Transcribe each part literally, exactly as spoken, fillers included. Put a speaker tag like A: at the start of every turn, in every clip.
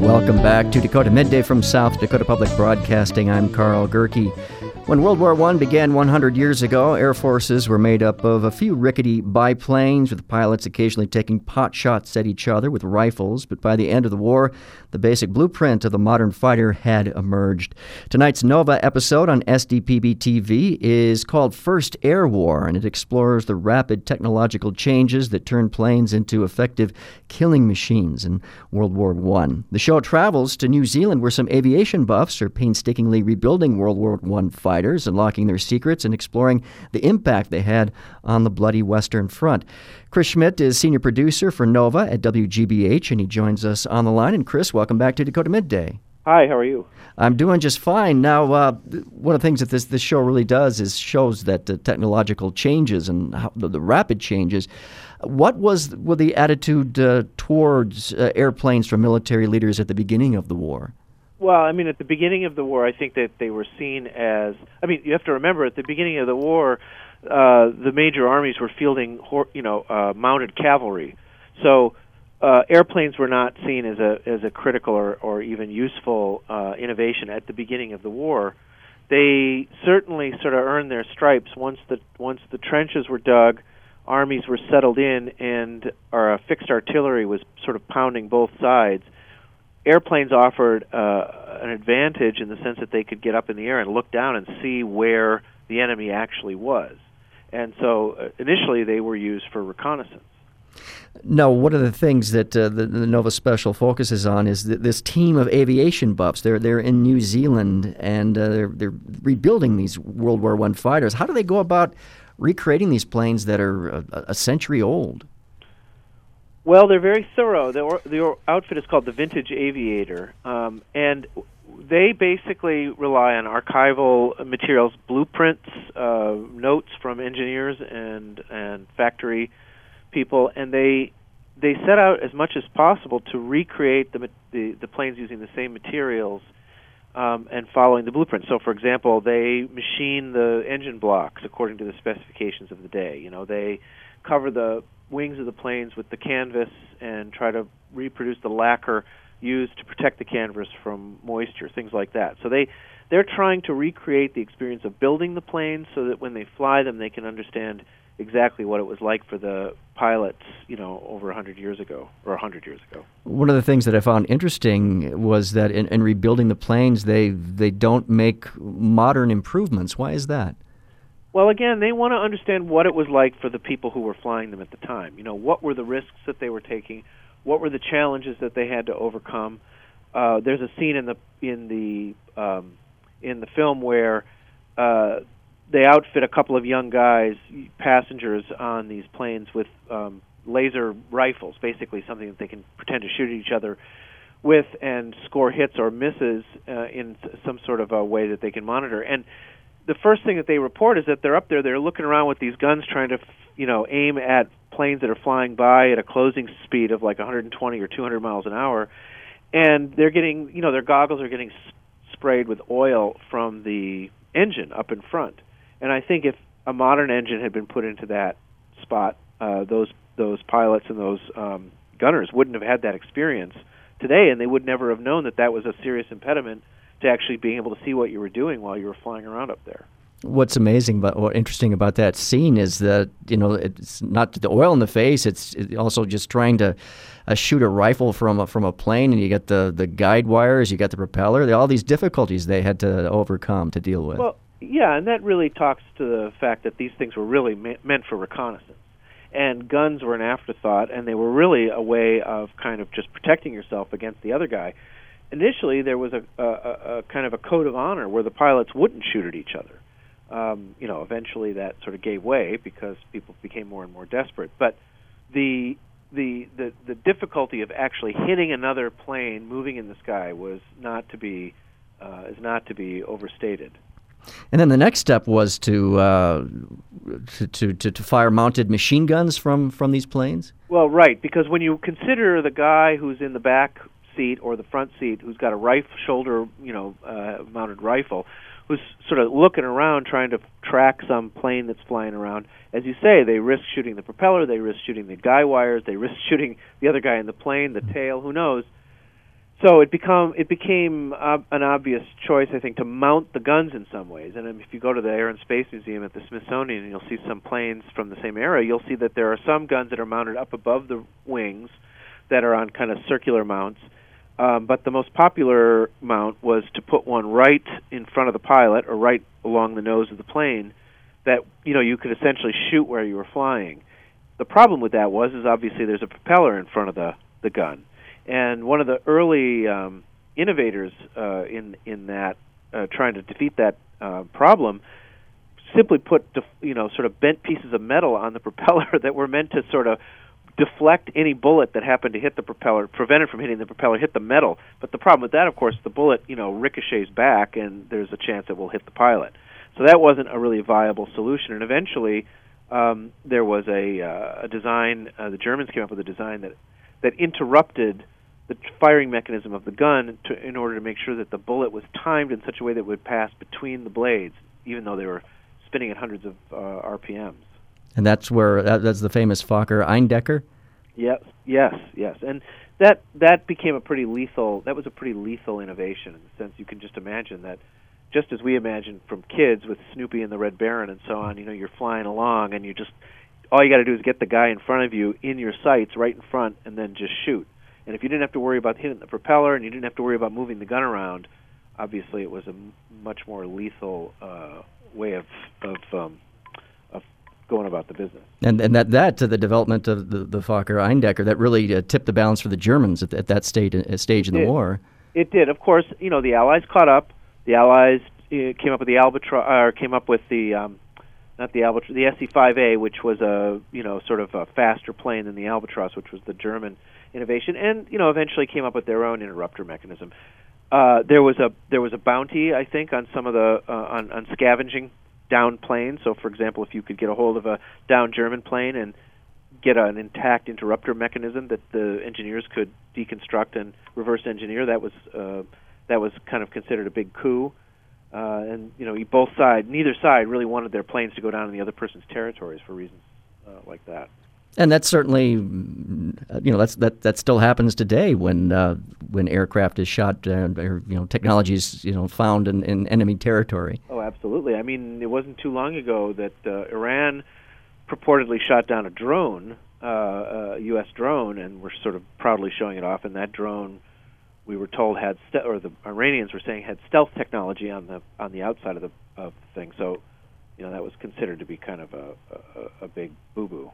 A: Welcome back to Dakota Midday from South Dakota Public Broadcasting. I'm Carl Gerke. When World War One began one hundred years ago, air forces were made up of a few rickety biplanes with pilots occasionally taking pot shots at each other with rifles. But by the end of the war, the basic blueprint of the modern fighter had emerged. Tonight's Nova episode on S D P B T V is called First Air War, and it explores the rapid technological changes that turned planes into effective killing machines in World War One. The show travels to New Zealand, where some aviation buffs are painstakingly rebuilding World War One fighters, unlocking their secrets and exploring the impact they had on the bloody Western Front. Chris Schmidt is senior producer for Nova at W G B H, and he joins us on the line. And Chris, welcome back to Dakota Midday.
B: Hi, how are you?
A: I'm doing just fine. Now, uh, one of the things that this, this show really does is shows that the technological changes and how, the, the rapid changes. What was were the attitude uh, towards uh, airplanes from military leaders at the beginning of the war?
B: Well, I mean, at the beginning of the war, I think that they were seen as, I mean, you have to remember, at the beginning of the war, uh, the major armies were fielding, you know, uh, mounted cavalry. So uh, airplanes were not seen as a as a critical or, or even useful uh, innovation at the beginning of the war. They certainly sort of earned their stripes once the once the trenches were dug, armies were settled in, and our fixed artillery was sort of pounding both sides. Airplanes offered uh, an advantage in the sense that they could get up in the air and look down and see where the enemy actually was. And so uh, initially they were used for reconnaissance.
A: Now, one of the things that uh, the, the Nova Special focuses on is th- this team of aviation buffs. They're they're in New Zealand, and uh, they're they're rebuilding these World War One fighters. How do they go about recreating these planes that are a, a century old?
B: Well, they're very thorough. The, or, the outfit is called the Vintage Aviator, um, and they basically rely on archival materials, blueprints, uh, notes from engineers and and factory people, and they they set out as much as possible to recreate the the, the planes using the same materials um, and following the blueprint. So, for example, they machine the engine blocks according to the specifications of the day. You know, they cover the wings of the planes with the canvas and try to reproduce the lacquer used to protect the canvas from moisture, things like that. So they, they're trying to recreate the experience of building the planes so that when they fly them, they can understand exactly what it was like for the pilots, you know, over one hundred years ago, or one hundred years ago.
A: One of the things that I found interesting was that in, in rebuilding the planes, they, they don't make modern improvements. Why is that?
B: Well, again, they want to understand what it was like for the people who were flying them at the time. You know, what were the risks that they were taking? What were the challenges that they had to overcome? Uh, there's a scene in the in the um, in the film where uh, they outfit a couple of young guys, passengers, on these planes with um, laser rifles, basically something that they can pretend to shoot at each other with and score hits or misses uh, in some sort of a way that they can monitor. And the first thing that they report is that they're up there, they're looking around with these guns trying to, you know, aim at planes that are flying by at a closing speed of like one hundred twenty or two hundred miles an hour, and they're getting, you know, their goggles are getting s- sprayed with oil from the engine up in front. And I think if a modern engine had been put into that spot, uh, those those pilots and those um, gunners wouldn't have had that experience today, and they would never have known that that was a serious impediment to actually being able to see what you were doing while you were flying around up there.
A: What's amazing about, or interesting about that scene is that, you know, it's not the oil in the face, it's also just trying to uh, shoot a rifle from a, from a plane, and you got the, the guide wires, you got the propeller, all these difficulties they had to overcome to deal with.
B: Well, yeah, and that really talks to the fact that these things were really ma- meant for reconnaissance. And guns were an afterthought, and they were really a way of kind of just protecting yourself against the other guy. Initially, there was a, a, a kind of a code of honor where the pilots wouldn't shoot at each other. Um, you know, eventually that sort of gave way because people became more and more desperate. But the the the, the difficulty of actually hitting another plane moving in the sky was not to be uh, is not to be overstated.
A: And then the next step was to uh, to, to to fire mounted machine guns from, from these planes?
B: Well, right, because when you consider the guy who's in the back seat or the front seat who's got a rifle shoulder, you know, uh, mounted rifle, who's sort of looking around trying to track some plane that's flying around, as you say, they risk shooting the propeller, they risk shooting the guy wires, they risk shooting the other guy in the plane, the tail, who knows. So it become it became uh, an obvious choice, I think, to mount the guns in some ways. And if you go to the Air and Space Museum at the Smithsonian and you'll see some planes from the same era, you'll see that there are some guns that are mounted up above the wings that are on kind of circular mounts. Um, but the most popular mount was to put one right in front of the pilot or right along the nose of the plane that, you know, you could essentially shoot where you were flying. The problem with that was is obviously there's a propeller in front of the, the gun. And one of the early um, innovators uh, in in that, uh, trying to defeat that uh, problem, simply put, def- you know, sort of bent pieces of metal on the propeller that were meant to sort of deflect any bullet that happened to hit the propeller, prevent it from hitting the propeller, hit the metal. But the problem with that, of course, the bullet, you know, ricochets back, and there's a chance it will hit the pilot. So that wasn't a really viable solution. And eventually, um, there was a, uh, a design. Uh, the Germans came up with a design that that interrupted the firing mechanism of the gun to, in order to make sure that the bullet was timed in such a way that it would pass between the blades, even though they were spinning at hundreds of uh, R P Ms.
A: And that's where that, that's the famous Fokker-Eindecker?
B: Yes, yes, yes. And that that became a pretty lethal, that was a pretty lethal innovation in the sense you can just imagine that, just as we imagine from kids with Snoopy and the Red Baron and so on, you know, you're flying along and you just, all you got to do is get the guy in front of you in your sights right in front and then just shoot. And if you didn't have to worry about hitting the propeller and you didn't have to worry about moving the gun around, obviously it was a m- much more lethal uh, way of of, um, of going about the business.
A: And and that that to the development of the, the Fokker-Eindecker, that really uh, tipped the balance for the Germans at, at that stage, uh, stage in the
B: it,
A: war.
B: It did. Of course, you know, the Allies caught up. The Allies uh, came up with the Albatross, or came up with the um, not the Albatross, the S E five A, which was a you know sort of a faster plane than the Albatross, which was the German innovation, and you know eventually came up with their own interrupter mechanism. Uh, there was a there was a bounty, I think, on some of the uh, on, on scavenging down planes. So, for example, if you could get a hold of a down German plane and get an intact interrupter mechanism that the engineers could deconstruct and reverse engineer, that was uh, that was kind of considered a big coup. Uh, and you know, both sides, neither side really wanted their planes to go down in the other person's territories for reasons uh, like that.
A: And that's certainly, you know, that's that that still happens today when uh, when aircraft is shot, uh, or you know, technology is you know found in, in enemy territory.
B: Oh, absolutely. I mean, it wasn't too long ago that uh, Iran purportedly shot down a drone, uh, a U S drone, and were sort of proudly showing it off. And that drone, we were told, had ste- or the Iranians were saying had stealth technology on the on the outside of the of the thing. So, you know, that was considered to be kind of a a, a big boo-boo.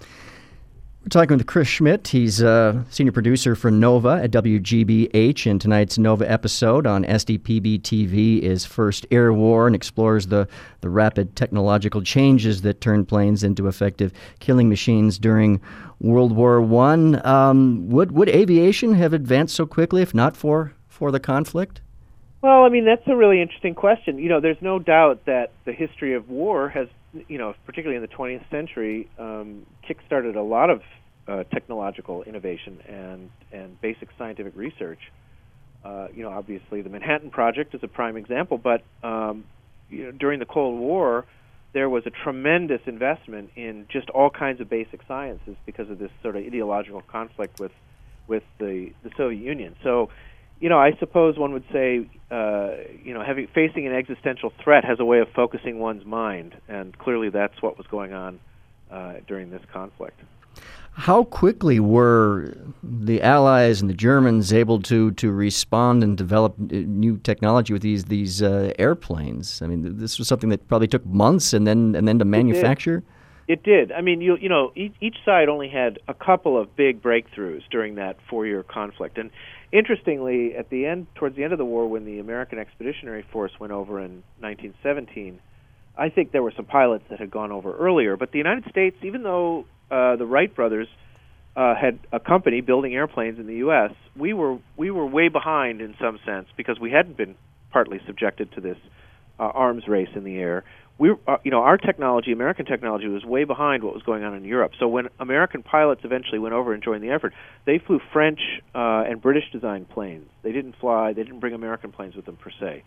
A: We're talking with Chris Schmidt. He's a senior producer for Nova at W G B H, and tonight's Nova episode on S D P B T V is First Air War and explores the, the rapid technological changes that turned planes into effective killing machines during World War One. Um, would would aviation have advanced so quickly if not for, for the conflict?
B: Well, I mean, that's a really interesting question. You know, there's no doubt that the history of war has, you know, particularly in the twentieth century, um, kick-started a lot of uh, technological innovation and, and basic scientific research. Uh, you know, obviously the Manhattan Project is a prime example, but um, you know, during the Cold War, there was a tremendous investment in just all kinds of basic sciences because of this sort of ideological conflict with with the, the Soviet Union. So, you know, I suppose one would say, uh, you know, having facing an existential threat has a way of focusing one's mind, and clearly that's what was going on uh, during this conflict.
A: How quickly were the Allies and the Germans able to, to respond and develop new technology with these these uh, airplanes? I mean, this was something that probably took months, and then and then to manufacture.
B: It did. I mean, you you know, each, each side only had a couple of big breakthroughs during that four-year conflict. And interestingly, at the end, towards the end of the war, when the American Expeditionary Force went over in nineteen seventeen, I think there were some pilots that had gone over earlier. But the United States, even though uh, the Wright brothers uh, had a company building airplanes in the U S, we were we were way behind in some sense because we hadn't been partly subjected to this uh, arms race in the air. We, uh, you know, our technology, American technology, was way behind what was going on in Europe. So when American pilots eventually went over and joined the effort, they flew French uh, and British-designed planes. They didn't fly, they didn't bring American planes with them per se.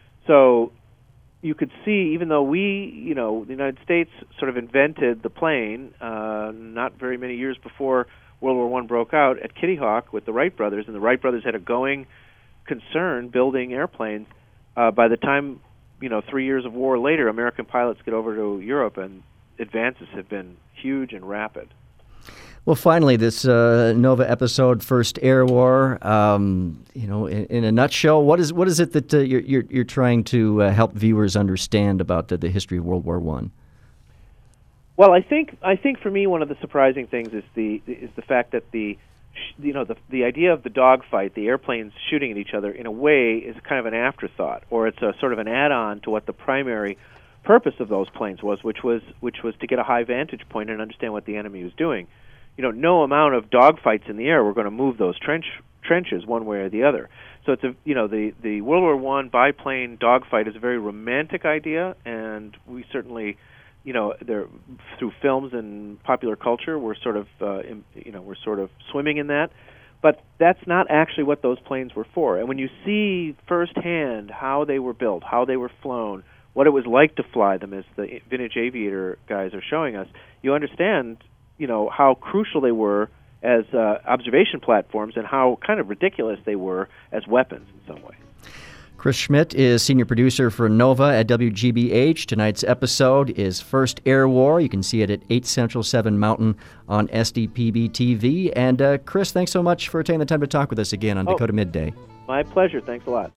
B: So you could see, even though we, you know, the United States sort of invented the plane uh, not very many years before World War One broke out at Kitty Hawk with the Wright brothers, and the Wright brothers had a going concern building airplanes. Uh, by the time, you know, three years of war later, American pilots get over to Europe, and advances have been huge and rapid.
A: Well, finally, this uh, Nova episode, First Air War. Um, you know, in, in a nutshell, what is what is it that uh, you're, you're you're trying to uh, help viewers understand about the, the history of World War One?
B: Well, I think I think for me one of the surprising things is the is the fact that the you know the the idea of the dogfight, the airplanes shooting at each other, in a way is kind of an afterthought, or it's a sort of an add-on to what the primary purpose of those planes was, which was which was to get a high vantage point and understand what the enemy was doing. You know, no amount of dogfights in the air were going to move those trench trenches one way or the other. So it's a you know the the World War One biplane dogfight is a very romantic idea, and we certainly, you know, there through films and popular culture, we're sort of uh, in, you know we're sort of swimming in that. But that's not actually what those planes were for. And when you see firsthand how they were built, how they were flown, what it was like to fly them, as the Vintage Aviator guys are showing us, you understand, you know, how crucial they were as uh, observation platforms and how kind of ridiculous they were as weapons in some way.
A: Chris Schmidt is senior producer for Nova at W G B H. Tonight's episode is First Air War. You can see it at eight Central, seven Mountain on S D P B T V. And uh, Chris, thanks so much for taking the time to talk with us again on
B: oh,
A: Dakota Midday.
B: My pleasure. Thanks a lot.